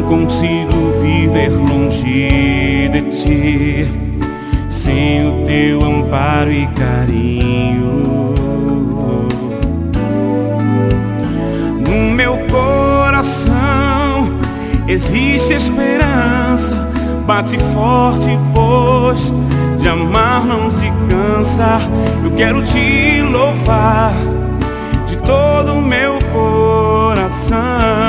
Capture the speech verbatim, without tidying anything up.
consigo viver longe de ti, sem o teu amparo e carinho. No meu coração existe esperança, bate forte, pois de amar não se cansa. Eu quero te louvar de todo o meu coração.